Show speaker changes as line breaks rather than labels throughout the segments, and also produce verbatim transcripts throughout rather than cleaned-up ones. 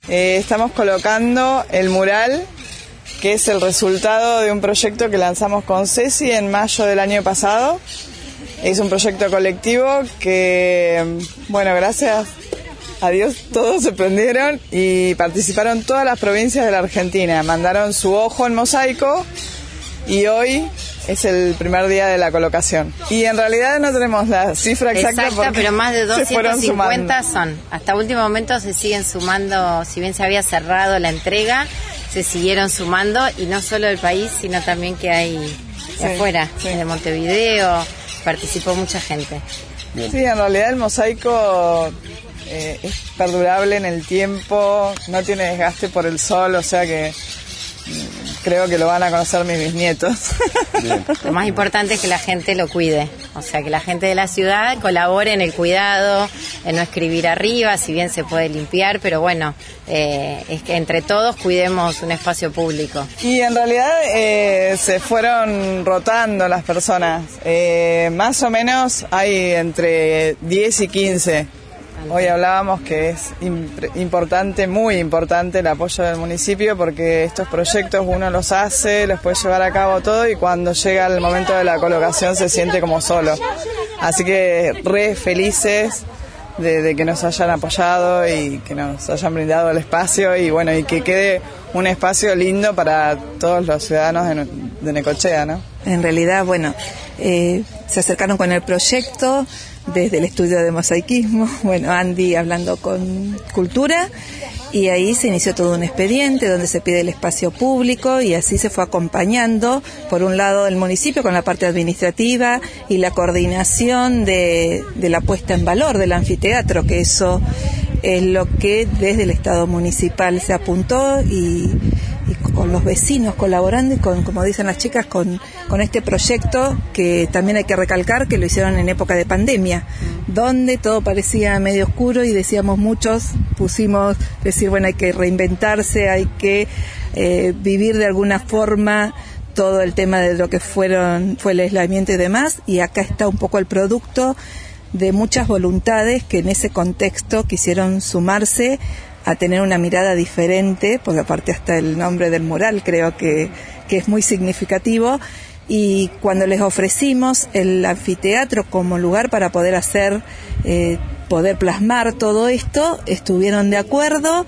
Eh, estamos colocando el mural, que es el resultado de un proyecto que lanzamos con Ceci en mayo del año pasado. Es un proyecto colectivo que, bueno, gracias a Dios todos se prendieron y participaron todas las provincias de la Argentina. Mandaron su ojo en mosaico y hoy es el primer día de la colocación. Y en realidad no tenemos la cifra exacta,
exacta pero más de doscientos cincuenta son. Hasta último momento se siguen sumando, si bien se había cerrado la entrega, se siguieron sumando, y no solo del país, sino también que hay de sí, afuera, sí. de Montevideo, participó mucha gente.
Bien. Sí, en realidad el mosaico eh, es perdurable en el tiempo, no tiene desgaste por el sol, o sea que creo que lo van a conocer mis bisnietos.
Bien. Lo más importante es que la gente lo cuide, o sea, que la gente de la ciudad colabore en el cuidado, en no escribir arriba, si bien se puede limpiar, pero bueno, eh, es que entre todos cuidemos un espacio público.
Y en realidad eh, se fueron rotando las personas, eh, más o menos hay entre diez y quince. Hoy hablábamos que es imp- importante, muy importante el apoyo del municipio, porque estos proyectos uno los hace, los puede llevar a cabo todo, y cuando llega el momento de la colocación se siente como solo. Así que re felices de, de que nos hayan apoyado y que nos hayan brindado el espacio, y bueno, y que quede un espacio lindo para todos los ciudadanos de, de Necochea, ¿no?
En realidad, bueno, eh, se acercaron con el proyecto desde el estudio de mosaicismo, bueno, Andy hablando con Cultura, y ahí se inició todo un expediente donde se pide el espacio público, y así se fue acompañando, por un lado el municipio con la parte administrativa y la coordinación de, de la puesta en valor del anfiteatro, que eso es lo que desde el Estado municipal se apuntó, y, y con los vecinos colaborando, y con, como dicen las chicas, con, con este proyecto que también hay que recalcar que lo hicieron en época de pandemia, donde todo parecía medio oscuro, y decíamos muchos, pusimos decir, bueno, hay que reinventarse, hay que eh, vivir de alguna forma todo el tema de lo que fueron fue el aislamiento y demás, y acá está un poco el producto de muchas voluntades que en ese contexto quisieron sumarse a tener una mirada diferente, porque aparte hasta el nombre del mural creo que, que es muy significativo, y cuando les ofrecimos el anfiteatro como lugar para poder hacer, eh, poder plasmar todo esto, estuvieron de acuerdo,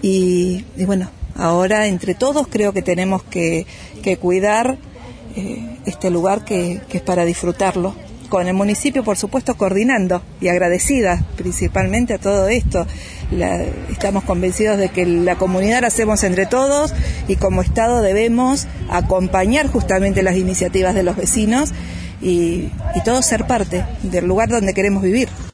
y, y bueno, ahora entre todos creo que tenemos que, que cuidar eh, este lugar que, que es para disfrutarlo. Con el municipio, por supuesto, coordinando, y agradecidas principalmente a todo esto. La, estamos convencidos de que la comunidad la hacemos entre todos, y como Estado debemos acompañar justamente las iniciativas de los vecinos y, y todos ser parte del lugar donde queremos vivir.